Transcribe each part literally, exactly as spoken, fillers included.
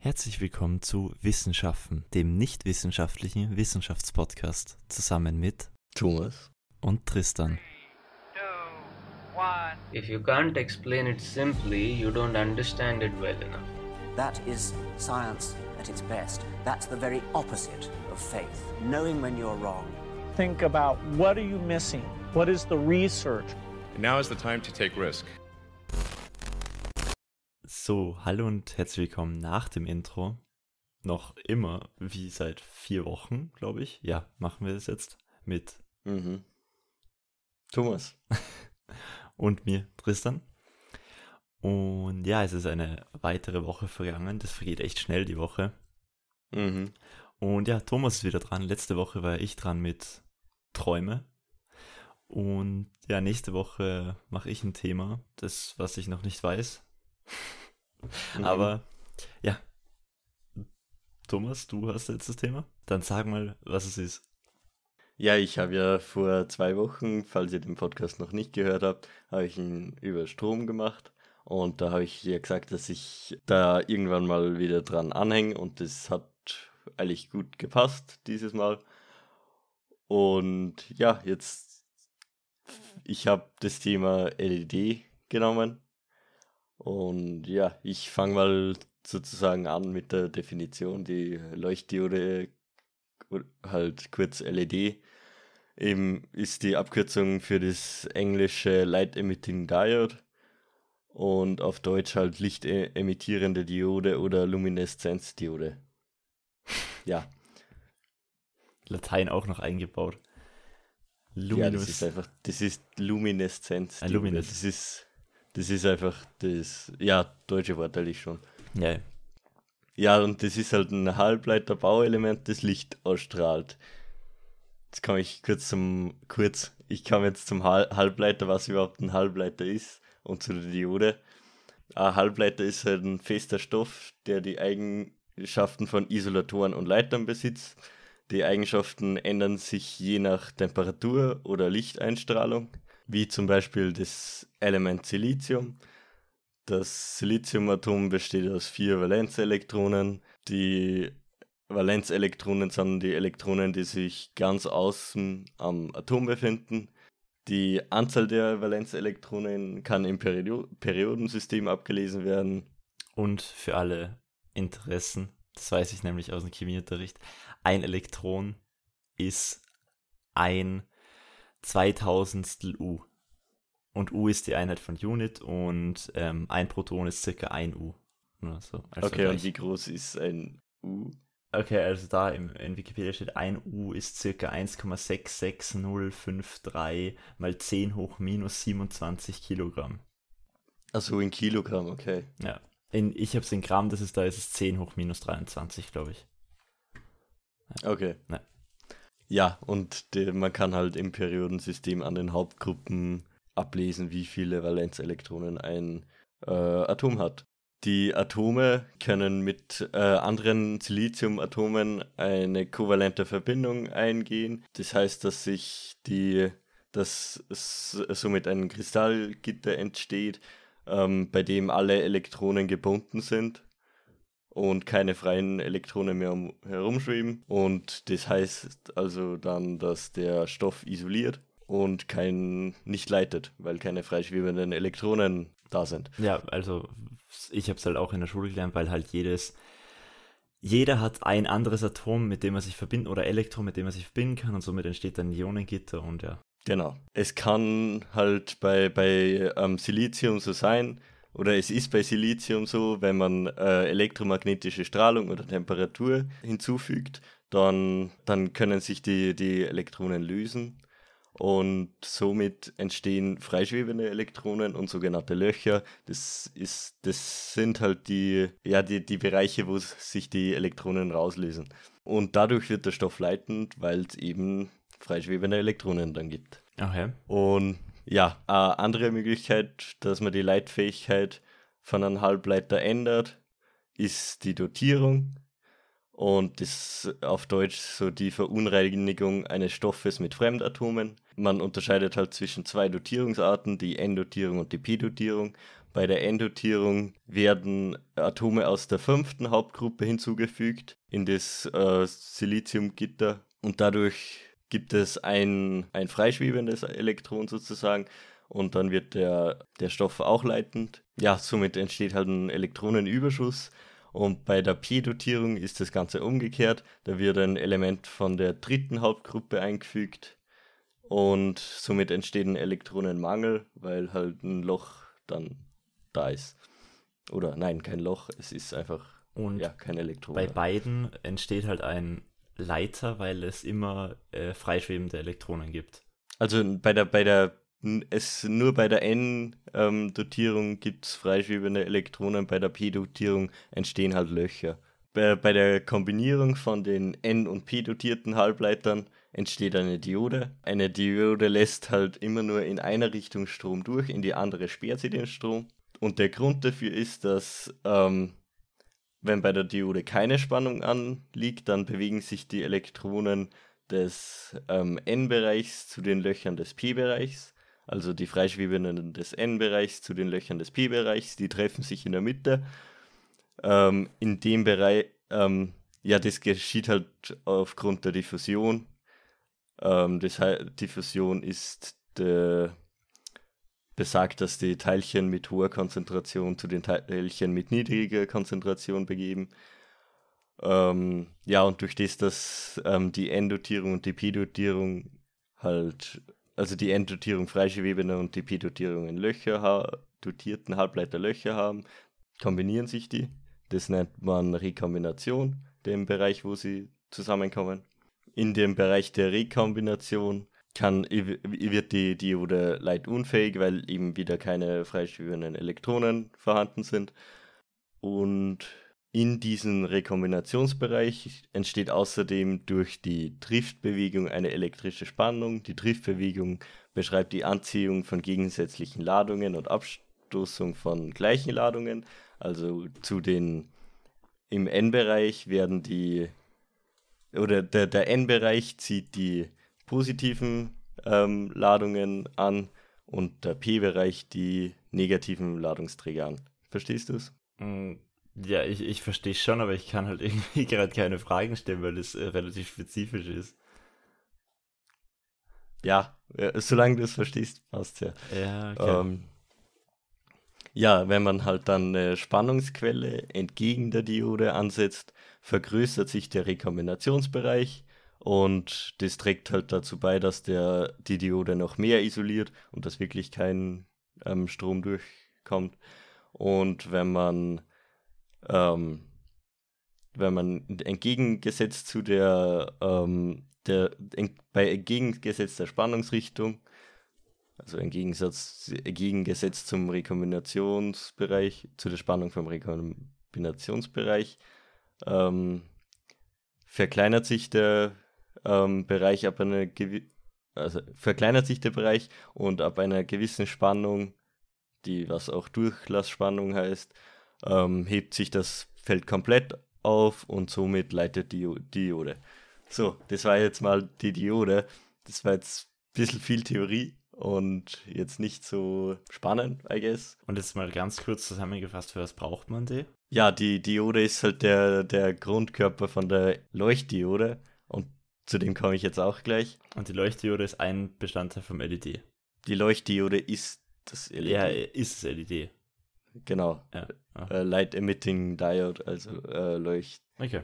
Herzlich willkommen zu Wissenschaften, dem nicht-wissenschaftlichen Wissenschaftspodcast, zusammen mit Thomas und Tristan. If you can't explain it simply, you don't understand it well enough. That is science at its best. That's the very opposite of faith. Knowing when you're wrong. Think about what are you missing? What is the research? And now is the time to take risk. So, hallo und herzlich willkommen nach dem Intro. Noch immer, wie seit vier Wochen, glaube ich. Ja, machen wir das jetzt mit mhm. Thomas und mir, Tristan. Und ja, es ist eine weitere Woche vergangen. Das vergeht echt schnell, die Woche. Mhm. Und ja, Thomas ist wieder dran. Letzte Woche war ich dran mit Träume. Und ja, nächste Woche mache ich ein Thema, das, was ich noch nicht weiß. Mhm. Aber ja, Thomas, du hast jetzt das Thema. Dann sag mal, was es ist. Ja, ich habe ja vor zwei Wochen, falls ihr den Podcast noch nicht gehört habt, habe ich ihn über Strom gemacht. Und da habe ich ja gesagt, dass ich da irgendwann mal wieder dran anhänge. Und das hat eigentlich gut gepasst dieses Mal. Und ja, jetzt, ich habe das Thema L E D genommen. Und ja, ich fange mal sozusagen an mit der Definition. Die Leuchtdiode, halt kurz L E D, eben ist die Abkürzung für das englische Light Emitting Diode und auf Deutsch halt lichtemittierende Diode oder Lumineszenzdiode. Ja. Latein auch noch eingebaut. Luminus. Ja, das ist einfach, das ist Lumineszenzdiode. Ein Luminesz. Das ist Das ist einfach das, ja, deutsche Wort eigentlich schon. Ja. Ja, und das ist halt ein Halbleiter-Bauelement, das Licht ausstrahlt. Jetzt komme ich kurz zum, kurz, ich komme jetzt zum Halbleiter, was überhaupt ein Halbleiter ist und zu der Diode. Ein Halbleiter ist halt ein fester Stoff, der die Eigenschaften von Isolatoren und Leitern besitzt. Die Eigenschaften ändern sich je nach Temperatur oder Lichteinstrahlung, wie zum Beispiel das Element Silizium. Das Siliziumatom besteht aus vier Valenzelektronen. Die Valenzelektronen sind die Elektronen, die sich ganz außen am Atom befinden. Die Anzahl der Valenzelektronen kann im Perio- Periodensystem abgelesen werden. Und für alle Interessen, das weiß ich nämlich aus dem Chemieunterricht, ein Elektron ist ein zweitausendstel U. Und U ist die Einheit von Unit und ähm, ein Proton ist circa ein U. Nur so, also okay, und wie groß ist ein U? Okay, also da im, in Wikipedia steht, ein U ist circa eins Komma sechs sechs null fünf drei mal zehn hoch minus siebenundzwanzig Kilogramm. Achso, in Kilogramm, okay. Ja, in, ich habe es in Gramm, das ist da, ist es zehn hoch minus dreiundzwanzig, glaube ich. Ja. Okay. Ja. Ja, und die, man kann halt im Periodensystem an den Hauptgruppen ablesen, wie viele Valenzelektronen ein äh, Atom hat. Die Atome können mit äh, anderen Siliziumatomen eine kovalente Verbindung eingehen. Das heißt, dass sich die, dass somit ein Kristallgitter entsteht, ähm, bei dem alle Elektronen gebunden sind und keine freien Elektronen mehr um, herumschweben. Und das heißt also dann, dass der Stoff isoliert und kein nicht leitet, weil keine freischwebenden Elektronen da sind. Ja, also ich habe es halt auch in der Schule gelernt, weil halt jedes, jeder hat ein anderes Atom, mit dem er sich verbinden, oder Elektron, mit dem er sich verbinden kann und somit entsteht dann ein Ionengitter und ja. Genau. Es kann halt bei, bei ähm, Silizium so sein, oder es ist bei Silizium so, wenn man äh, elektromagnetische Strahlung oder Temperatur hinzufügt, dann, dann können sich die, die Elektronen lösen und somit entstehen freischwebende Elektronen und sogenannte Löcher. Das ist, das sind halt die, ja, die, die Bereiche, wo sich die Elektronen rauslösen. Und dadurch wird der Stoff leitend, weil es eben freischwebende Elektronen dann gibt. Okay. Und ja, eine andere Möglichkeit, dass man die Leitfähigkeit von einem Halbleiter ändert, ist die Dotierung. Und das auf Deutsch so die Verunreinigung eines Stoffes mit Fremdatomen. Man unterscheidet halt zwischen zwei Dotierungsarten, die N-Dotierung und die P-Dotierung. bei der N-Dotierung werden Atome aus der fünften Hauptgruppe hinzugefügt in das äh, Siliziumgitter und dadurch gibt es ein, ein freischwebendes Elektron sozusagen und dann wird der, der Stoff auch leitend. Ja, somit entsteht halt ein Elektronenüberschuss. Und bei der P-Dotierung ist das Ganze umgekehrt. Da wird ein Element von der dritten Hauptgruppe eingefügt und somit entsteht ein Elektronenmangel, weil halt ein Loch dann da ist. Oder nein, kein Loch, es ist einfach Und ja, kein Elektron. bei beiden entsteht halt ein Leiter, weil es immer äh, freischwebende Elektronen gibt. Also bei der, bei der es nur bei der N-Dotierung gibt es freischwebende Elektronen, bei der P-Dotierung entstehen halt Löcher. Bei, bei der Kombinierung von den N- und P-dotierten Halbleitern entsteht eine Diode. Eine Diode lässt halt immer nur in einer Richtung Strom durch, in die andere sperrt sie den Strom. Und der Grund dafür ist, dass ähm, wenn bei der Diode keine Spannung anliegt, dann bewegen sich die Elektronen des ähm, N-Bereichs zu den Löchern des P-Bereichs. Also die freischwebenden des N-Bereichs zu den Löchern des P-Bereichs, die treffen sich in der Mitte. Ähm, in dem Bereich, ähm, ja, das geschieht halt aufgrund der Diffusion. Ähm, das heißt, Diffusion ist der, besagt, dass die Teilchen mit hoher Konzentration zu den Teilchen mit niedriger Konzentration begeben. Ähm, ja, und durch das, dass ähm, die N-Dotierung und die P-Dotierung halt, also die N-Dotierung freischwebende und die P-Dotierung in Löcher, ha- dotierten Halbleiter Löcher haben, kombinieren sich die. Das nennt man Rekombination, dem Bereich, wo sie zusammenkommen. In dem Bereich der Rekombination kann, wird die Diode leitunfähig, weil eben wieder keine freischwebenden Elektronen vorhanden sind. Und in diesem Rekombinationsbereich entsteht außerdem durch die Driftbewegung eine elektrische Spannung. Die Driftbewegung beschreibt die Anziehung von gegensätzlichen Ladungen und Abstoßung von gleichen Ladungen. Also zu den, im N-Bereich werden die, oder der, der N-Bereich zieht die positiven ähm, Ladungen an und der P-Bereich die negativen Ladungsträger an. Verstehst du es? Ja, ich, ich verstehe schon, aber ich kann halt irgendwie gerade keine Fragen stellen, weil es äh, relativ spezifisch ist. Ja, äh, solange du es verstehst, passt ja. Ja, okay. Ähm, ja, wenn man halt dann eine Spannungsquelle entgegen der Diode ansetzt, vergrößert sich der Rekombinationsbereich und das trägt halt dazu bei, dass der, die Diode noch mehr isoliert und dass wirklich kein ähm, Strom durchkommt. Und wenn man ähm, wenn man entgegengesetzt zu der, ähm, der en, bei entgegengesetzter Spannungsrichtung, also entgegensatz, entgegengesetzt zum Rekombinationsbereich, zu der Spannung vom Rekombinationsbereich, ähm, verkleinert sich der ähm, Bereich ab einer gewi- also verkleinert sich der Bereich und ab einer gewissen Spannung, die was auch Durchlassspannung heißt, ähm, hebt sich das Feld komplett auf und somit leitet die Diode. So, das war jetzt mal die Diode. Das war jetzt ein bisschen viel Theorie und jetzt nicht so spannend, I guess. Und jetzt mal ganz kurz zusammengefasst, für was braucht man die? Ja, die Diode ist halt der, der Grundkörper von der Leuchtdiode und zu dem komme ich jetzt auch gleich. Und die Leuchtdiode ist ein Bestandteil vom L E D. Die Leuchtdiode ist das L E D. Ja, ist das L E D. Genau. Ja. Ah. Äh, Light Emitting Diode, also äh, Leucht. Okay.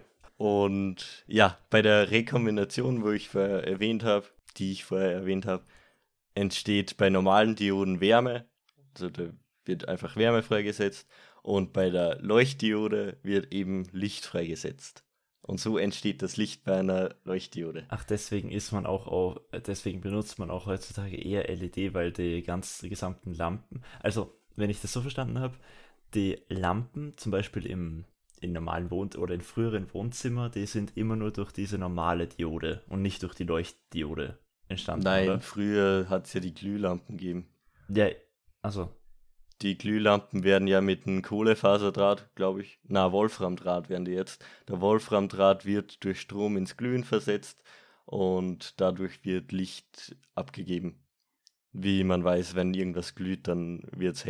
Und ja, bei der Rekombination, wo ich vorher erwähnt habe, die ich vorher erwähnt habe, entsteht bei normalen Dioden Wärme. Also da wird einfach Wärme freigesetzt. Und bei der Leuchtdiode wird eben Licht freigesetzt. Und so entsteht das Licht bei einer Leuchtdiode. Ach, deswegen ist man auch, auf, deswegen benutzt man auch heutzutage eher L E D, weil die ganzen die gesamten Lampen, also wenn ich das so verstanden habe, die Lampen zum Beispiel im in normalen Wohn- oder in früheren Wohnzimmer, die sind immer nur durch diese normale Diode und nicht durch die Leuchtdiode entstanden. Nein, oder? früher hat es ja die Glühlampen gegeben. Ja, also Die Glühlampen werden ja mit einem Kohlefaserdraht, glaube ich, na, Wolframdraht werden die jetzt. Der Wolframdraht wird durch Strom ins Glühen versetzt und dadurch wird Licht abgegeben. Wie man weiß, wenn irgendwas glüht, dann wird es hell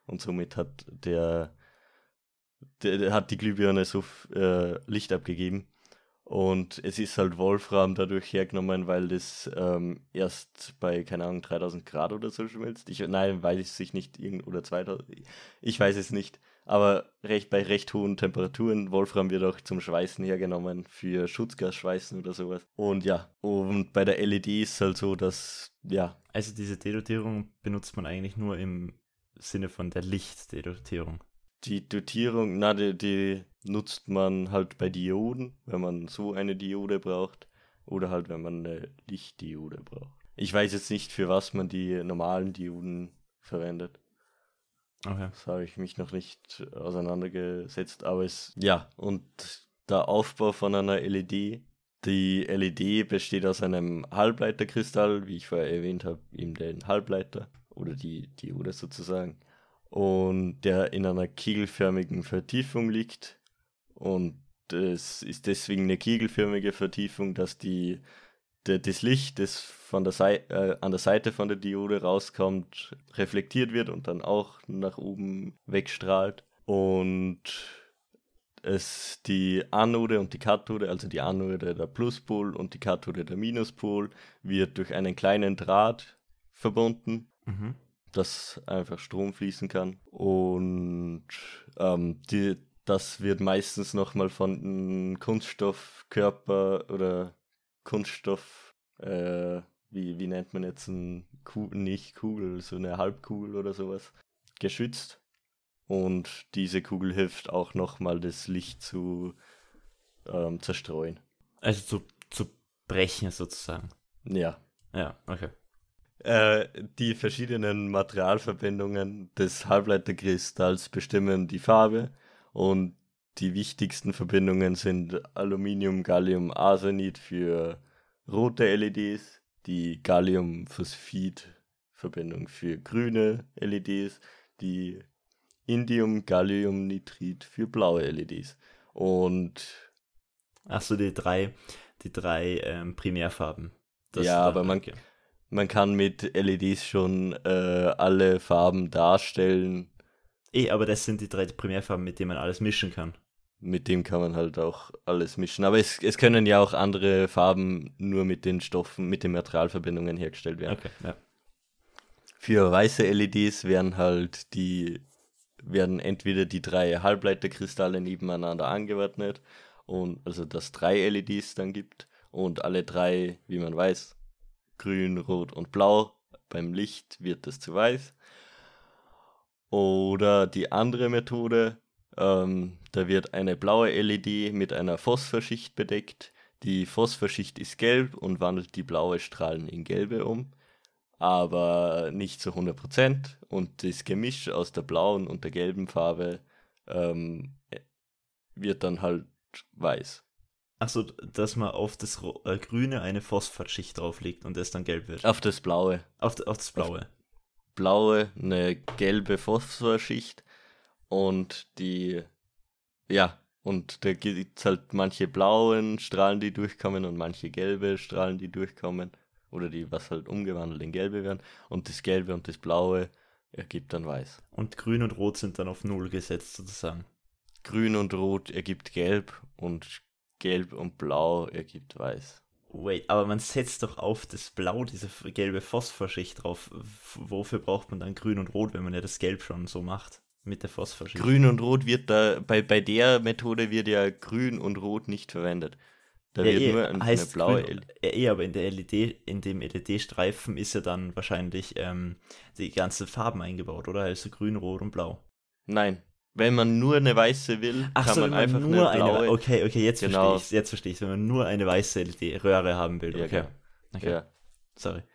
und somit hat der, der, der hat die Glühbirne so äh, Licht abgegeben. Und es ist halt Wolfram dadurch hergenommen, weil das ähm, erst bei, keine Ahnung, dreitausend Grad oder so schmilzt. Ich, nein, weiß ich nicht, irgend, oder zweitausend, ich weiß es nicht. Aber recht, bei recht hohen Temperaturen, Wolfram wird auch zum Schweißen hergenommen, für Schutzgasschweißen oder sowas. Und ja, und bei der L E D ist es halt so, dass, ja. Also diese Dedotierung benutzt man eigentlich nur im Sinne von der Lichtdedotierung. Die Dotierung, na, die, die nutzt man halt bei Dioden, wenn man so eine Diode braucht, oder halt, wenn man eine Lichtdiode braucht. Ich weiß jetzt nicht, für was man die normalen Dioden verwendet. Okay. Das habe ich mich noch nicht auseinandergesetzt, aber es, ja, und der Aufbau von einer L E D, die L E D besteht aus einem Halbleiterkristall, wie ich vorher erwähnt habe, eben den Halbleiter, oder die Diode sozusagen, und der in einer kegelförmigen Vertiefung liegt. Und es ist deswegen eine kegelförmige Vertiefung, dass die, der, das Licht, das von der Sei- äh, an der Seite von der Diode rauskommt, reflektiert wird und dann auch nach oben wegstrahlt. Und es die Anode und die Kathode, also die Anode der Pluspol und die Kathode der Minuspol, wird durch einen kleinen Draht verbunden. Mhm. Dass einfach Strom fließen kann. Und ähm, die, das wird meistens nochmal von einem Kunststoffkörper oder Kunststoff, äh, wie, wie nennt man jetzt ein Kugel, nicht Kugel, so eine Halbkugel oder sowas, geschützt. Und diese Kugel hilft auch nochmal, das Licht zu ähm, zerstreuen. Also zu, zu brechen sozusagen. Ja. Ja, okay. Äh, die verschiedenen Materialverbindungen des Halbleiterkristalls bestimmen die Farbe und die wichtigsten Verbindungen sind Aluminium, Gallium, Arsenid für rote L E Ds, die Gallium-Phosphid-Verbindung für grüne L E Ds, die Indium-Gallium-Nitrid für blaue L E Ds. Und Ach so, die drei, die drei ähm, Primärfarben. Das ja, da, aber man, okay. man kann mit L E Ds schon äh, alle Farben darstellen. Eh, aber das sind die drei Primärfarben, mit denen man alles mischen kann. Mit dem kann man halt auch alles mischen. Aber es, es können ja auch andere Farben nur mit den Stoffen, mit den Materialverbindungen hergestellt werden. Okay, ja. Für weiße L E Ds werden halt die, werden entweder die drei Halbleiterkristalle nebeneinander angeordnet, und also dass drei L E Ds dann gibt und alle drei, wie man weiß, grün, rot und blau, beim Licht wird das zu weiß. Oder die andere Methode, ähm, da wird eine blaue L E D mit einer Phosphorschicht bedeckt. Die Phosphorschicht ist gelb und wandelt die blaue Strahlen in gelbe um, aber nicht zu hundert Prozent. Und das Gemisch aus der blauen und der gelben Farbe ähm, wird dann halt weiß. Achso, dass man auf das Ro- äh, Grüne eine Phosphatschicht drauflegt und es dann gelb wird. Auf das Blaue. Auf, auf das Blaue. Auf blaue, eine gelbe Phosphorschicht und die, ja, und da gibt es halt manche blauen Strahlen, die durchkommen und manche gelbe Strahlen, die durchkommen oder die, was halt umgewandelt in gelbe werden, und das Gelbe und das Blaue ergibt dann weiß. Und Grün und Rot sind dann auf Null gesetzt sozusagen. Grün und Rot ergibt Gelb und Gelb und Blau ergibt Weiß. Wait, aber man setzt doch auf das Blau diese f- gelbe Phosphorschicht drauf. F- Wofür braucht man dann Grün und Rot, wenn man ja das Gelb schon so macht? Mit der Phosphorschicht. Grün und Rot wird da, bei, bei der Methode wird ja Grün und Rot nicht verwendet. Da Ja, wird eh, nur eine heißt blaue grün, L- ja, eh, aber in der L E D, in dem L E D-Streifen ist ja dann wahrscheinlich ähm, die ganzen Farben eingebaut, oder? Also grün, rot und blau. Nein, wenn man nur eine weiße will, Ach kann so, man wenn man einfach nur eine blaue. eine, okay, okay, jetzt Genau. verstehe ich jetzt verstehe ich wenn man nur eine weiße L E D-Röhre haben will, Ja, okay. genau. Okay, Ja. sorry.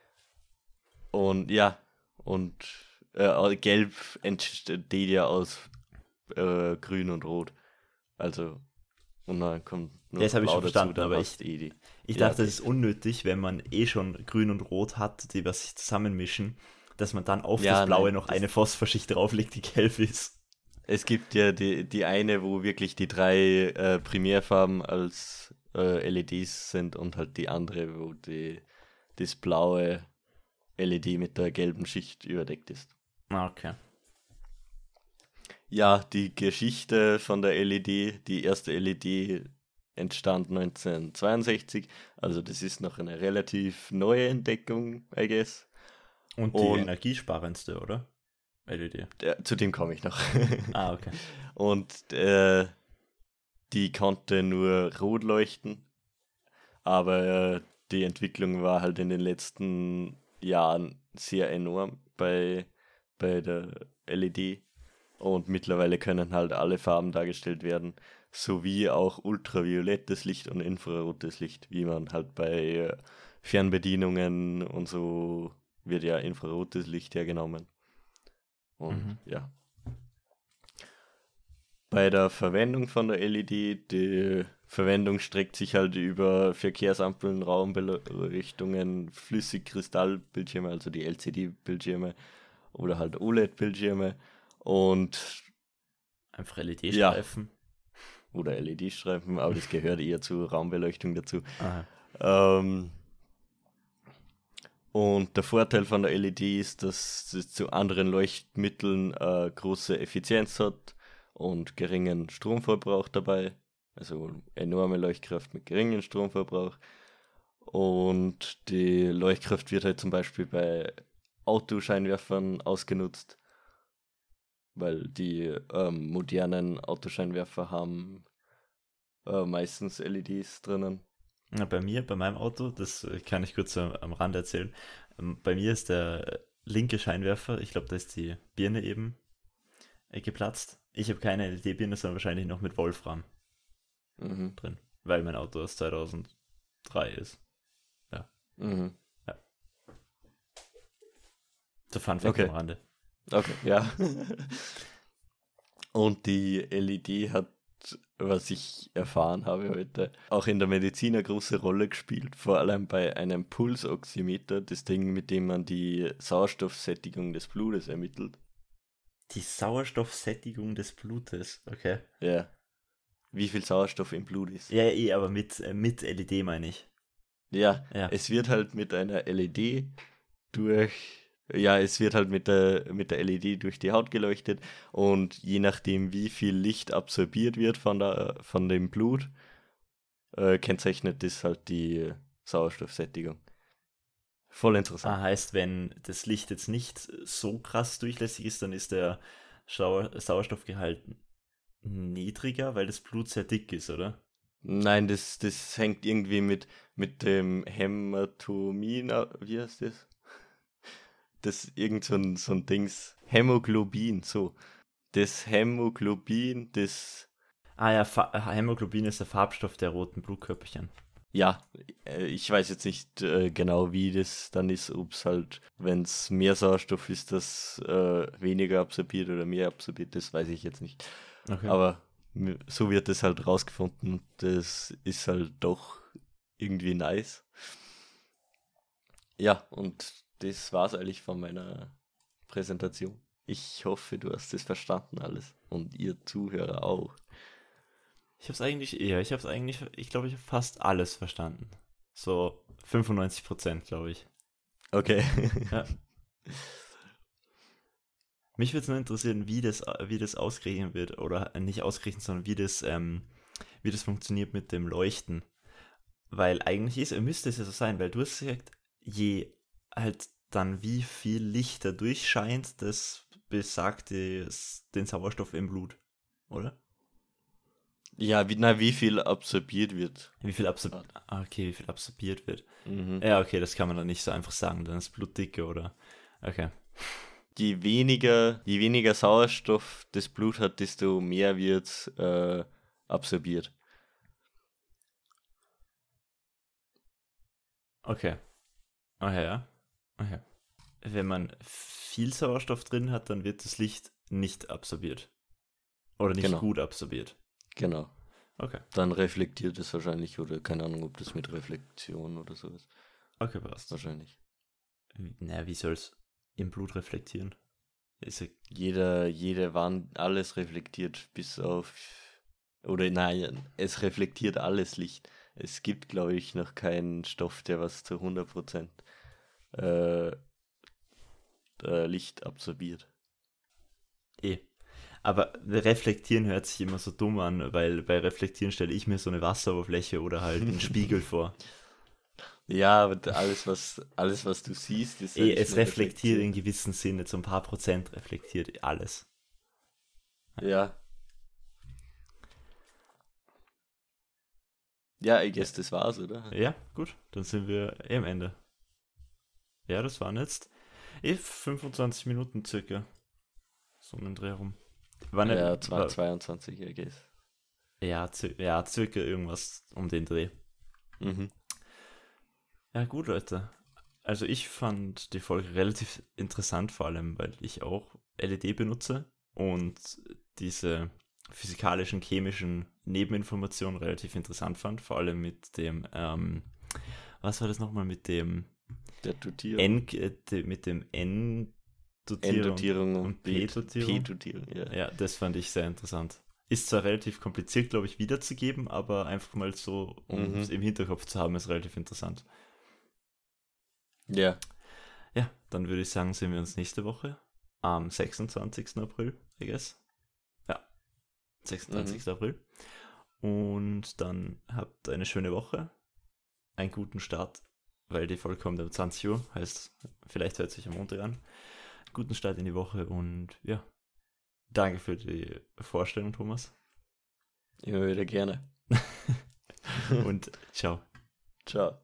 Und ja, und äh, Gelb entsteht ja aus äh, Grün und Rot. Also, und dann kommt noch Das habe ich Blau schon verstanden, dazu, dann aber hast ich- eh die. Ich Ja, dachte, okay. es ist unnötig, wenn man eh schon grün und rot hat, die was sich zusammenmischen, dass man dann auf Ja, das Blaue nein, noch das- eine Phosphorschicht drauflegt, die gelb ist. Es gibt ja die, die eine, wo wirklich die drei äh, Primärfarben als äh, L E Ds sind, und halt die andere, wo die, das blaue L E D mit der gelben Schicht überdeckt ist. Ah, okay. Ja, die Geschichte von der L E D, die erste L E D entstand neunzehnhundertzweiundsechzig, also das ist noch eine relativ neue Entdeckung, I guess. Und die Und- energiesparendste, oder? L E D. Der, zu dem komme ich noch. Ah, okay. Und äh, die konnte nur rot leuchten, aber äh, die Entwicklung war halt in den letzten Jahren sehr enorm bei, bei der L E D und mittlerweile können halt alle Farben dargestellt werden, sowie auch ultraviolettes Licht und infrarotes Licht, wie man halt bei äh, Fernbedienungen und so wird ja infrarotes Licht hergenommen. Und Mhm. ja. Bei der Verwendung von der L E D, die Verwendung streckt sich halt über Verkehrsampeln, Raumbeleuchtungen, Flüssigkristallbildschirme, also die L C D-Bildschirme oder halt O L E D-Bildschirme und Einfach L E D-Streifen. oder L E D-Streifen, aber das gehört eher zur Raumbeleuchtung dazu. Ah, Ähm, und der Vorteil von der L E D ist, dass es zu anderen Leuchtmitteln äh, große Effizienz hat und geringen Stromverbrauch dabei. Also enorme Leuchtkraft mit geringem Stromverbrauch. Und die Leuchtkraft wird halt zum Beispiel bei Autoscheinwerfern ausgenutzt, weil die ähm, modernen Autoscheinwerfer haben äh, meistens L E Ds drinnen. Ja, bei mir, bei meinem Auto, das äh, kann ich kurz am, am Rand erzählen. Ähm, Bei mir ist der linke Scheinwerfer, ich glaube, da ist die Birne eben äh, geplatzt. Ich habe keine L E D-Birne, sondern wahrscheinlich noch mit Wolfram Mhm. drin, weil mein Auto aus zweitausenddrei ist. Mhm. So Fun Fact Okay. am Rande. Okay, ja. Und die L E D hat, was ich erfahren habe heute, auch in der Medizin eine große Rolle gespielt. Vor allem bei einem Pulsoximeter, das Ding, mit dem man die Sauerstoffsättigung des Blutes ermittelt. Die Sauerstoffsättigung des Blutes, okay. Ja. Wie viel Sauerstoff im Blut ist. Ja, ja, eh, aber mit, äh, mit L E D meine ich. Ja, Ja. es wird halt mit einer L E D durch, ja, es wird halt mit der, mit der L E D durch die Haut geleuchtet und je nachdem, wie viel Licht absorbiert wird von, der, von dem Blut, äh, kennzeichnet das halt die Sauerstoffsättigung. Voll interessant. Ah, heißt, wenn das Licht jetzt nicht so krass durchlässig ist, dann ist der Schau Sauerstoffgehalt niedriger, weil das Blut sehr dick ist, oder? Nein, das, das hängt irgendwie mit, mit dem Hämatomin, ab- wie heißt das? Das ist irgend so ein, so ein Dings. Hämoglobin, so. Das Hämoglobin, das, Ah ja, Fa Hämoglobin ist der Farbstoff der roten Blutkörperchen. ja, äh, ich weiß jetzt nicht äh, genau, wie das dann ist, ob es halt, wenn es mehr Sauerstoff ist, das äh, weniger absorbiert oder mehr absorbiert, das weiß ich jetzt nicht. Okay. Aber m- so wird es halt rausgefunden. Das ist halt doch irgendwie nice. Ja, und das war's eigentlich von meiner Präsentation. Ich hoffe, du hast es verstanden alles. Und ihr Zuhörer auch. Ich hab's eigentlich, ja, ich hab's eigentlich, ich glaube, ich habe fast alles verstanden. So fünfundneunzig Prozent, glaube ich. Okay. Ja. Mich würde es nur interessieren, wie das, wie das ausgerechnet wird, oder nicht ausgerechnet, sondern wie das, ähm, wie das funktioniert mit dem Leuchten. Weil eigentlich ist, müsste es ja so sein, weil du hast gesagt, je halt dann wie viel Licht da durchscheint, das besagt das, den Sauerstoff im Blut, oder? Ja, wie, na, wie viel absorbiert wird. Wie viel absorbiert, okay, wie viel absorbiert wird. Mhm. Ja, okay, das kann man dann nicht so einfach sagen, dann ist Blut dicke, oder? Okay. Je weniger, je weniger Sauerstoff das Blut hat, desto mehr wird äh, absorbiert. Okay. Okay, ja. Okay. Wenn man viel Sauerstoff drin hat, dann wird das Licht nicht absorbiert. Oder nicht Genau. gut absorbiert. Genau. Okay. Dann reflektiert es wahrscheinlich, oder keine Ahnung, ob das mit Reflexion oder sowas. Okay, passt. Wahrscheinlich. Naja, wie soll es im Blut reflektieren? Ist ja, Jeder, jede Wand, alles reflektiert bis auf, oder nein, es reflektiert alles Licht. Es gibt, glaube ich, noch keinen Stoff, der was zu hundert Prozent äh, äh, Licht absorbiert. eh. Aber reflektieren hört sich immer so dumm an, weil bei reflektieren stelle ich mir so eine Wasseroberfläche oder halt einen Spiegel vor. Ja, aber da- alles, was, alles, was du siehst, ist ja Eh, nicht es mehr reflektiert in gewissem Sinne, so ein paar Prozent reflektiert alles. Ja. Ja, ich guess, das war's, oder? Ja, gut, dann sind wir eh am Ende. Ja, das waren jetzt eh fünfundzwanzig Minuten circa. So um den Dreh rum. War nicht, Ja, zwei- war, zweiundzwanzig, I guess. ja, cir- ja, circa irgendwas um den Dreh. Mhm. Ja, gut, Leute. Also ich fand die Folge relativ interessant, vor allem, weil ich auch L E D benutze und diese physikalischen, chemischen Nebeninformationen relativ interessant fand, vor allem mit dem, ähm, was war das nochmal, mit dem Der Dotierung. N, äh, de- mit dem N-Dotierung N-Dotierung und P-Dotierung. P-Dotierung, ja. Ja, das fand ich sehr interessant. Ist zwar relativ kompliziert, glaube ich, wiederzugeben, aber einfach mal so, um Mhm. es im Hinterkopf zu haben, ist relativ interessant. Ja. Ja, dann würde ich sagen, sehen wir uns nächste Woche am sechsundzwanzigsten April, I guess. Ja, sechsundzwanzigsten April. Und dann habt eine schöne Woche, einen guten Start, weil die Folge kommt um zwanzig Uhr, heißt, vielleicht hört sich am Montag an. Guten Start in die Woche und ja, danke für die Vorstellung, Thomas. Immer wieder gerne. Und ciao. Ciao.